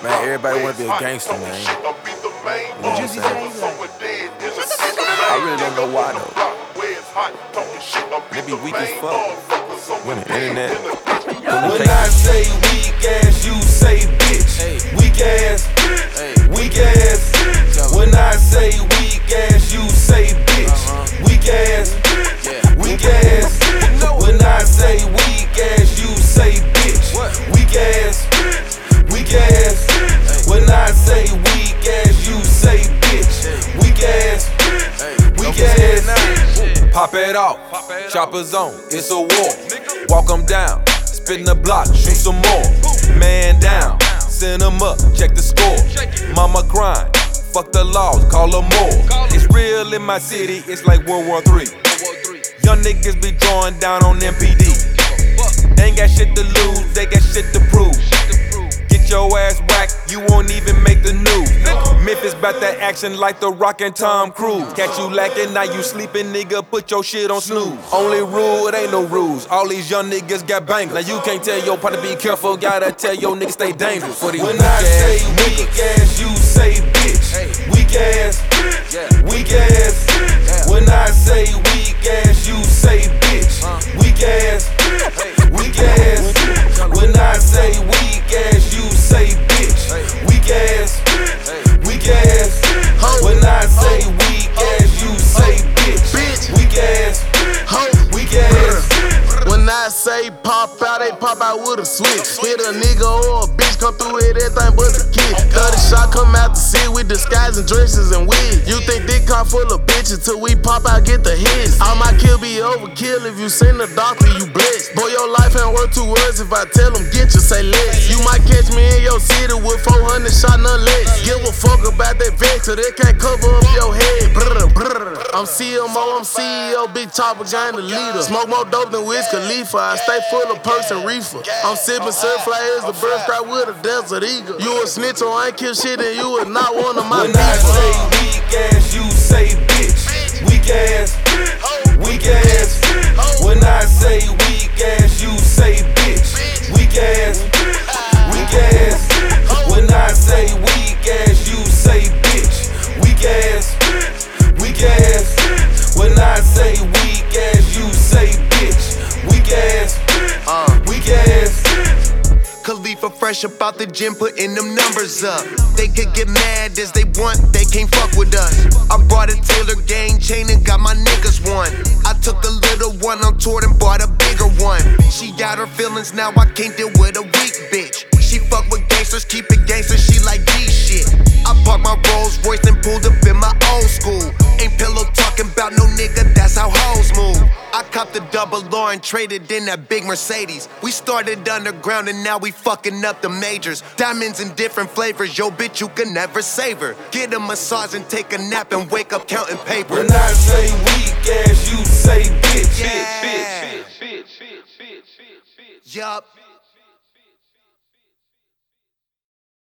Man, everybody wanna be a gangster, man. You know what I'm saying? I really don't know why though. They be weak as fuck. When the internet. When I say weak ass, you say bitch. Weak ass, weak ass. When I say weak ass, you say bitch. Weak ass, weak ass. When I say weak ass, you say bitch. Weak ass, weak ass. When I say weak ass, you say bitch. Weak ass, weak ass. Pop it off, choppers on, it's a war. Walk 'em down, spin the block, shoot some more. Man down, send 'em up, check the score. Mama crying, fuck the laws, call her more. It's real in my city, it's like World War III. Young niggas be drawing down on MPD. Ain't got shit to lose, they got shit to prove. Get your ass whacked, you won't even make the news. Memphis bout that action like The Rock and Tom Cruise. Catch you lacking, now you sleeping, nigga, put your shit on snooze. Only rule, it ain't no rules. All these young niggas got bangers. Now you can't tell your partner be careful, gotta tell your niggas stay dangerous. For these when I say weak ass, you say bitch. Weak ass, weak ass. When I say weak ass, you say bitch. Weak ass, weak ass. When I say weak ass, you say bitch. Weak ass, weak ass. When I say weak ass, you say bitch. Weak ass, weak ass. When I say pop out, they pop out with a switch. Hit a nigga or a bitch, come through with everything but the kid. 30 shot come out the city with disguising dresses and wigs. You think this car full of bitches till we pop out, get the hits. All my kill be overkill, if you seen the doctor, you blessed. Boy, your life ain't worth 2 words if I tell them get you, say less. You might catch me in your city with 400 shot, none less. Give a fuck about that vex, so they can't cover up your head. Brr, brr. I'm CMO, I'm CEO, big chopper, giant the leader. Smoke more dope than Wiz Khalifa, I stay full of perks and reefer. I'm sipping surf fly as the bird cry with a desert eagle. You a snitch, so I ain't kill shit and you are not one of my people. When I say weak ass, you say bitch. Weak ass, weak ass. When I say weak ass, you say bitch. Weak ass, weak ass. When I say weak ass, you say bitch. Weak ass, weak ass. When I say weak ass, you say bitch. Weak ass, weak ass. Khalifa fresh up out the gym, putting them numbers up. They could get mad as they want, they can't fuck with us. I brought a Taylor gang chain and got my niggas one. I took a little one on tour and bought a bigger one. She got her feelings, now I can't deal with a weak bitch. She fuck with gangsters, keep it gangster, she like G shit. I parked my Rolls Royce and pulled up in my old school. Ain't pillow talking about no nigga, that's how hoes move. I copped the double R and traded in that big Mercedes. We started underground and now we fucking up the majors. Diamonds in different flavors, yo bitch you can never save her. Get a massage and take a nap and wake up counting paper. When I say weak ass, you say bitch. Yup.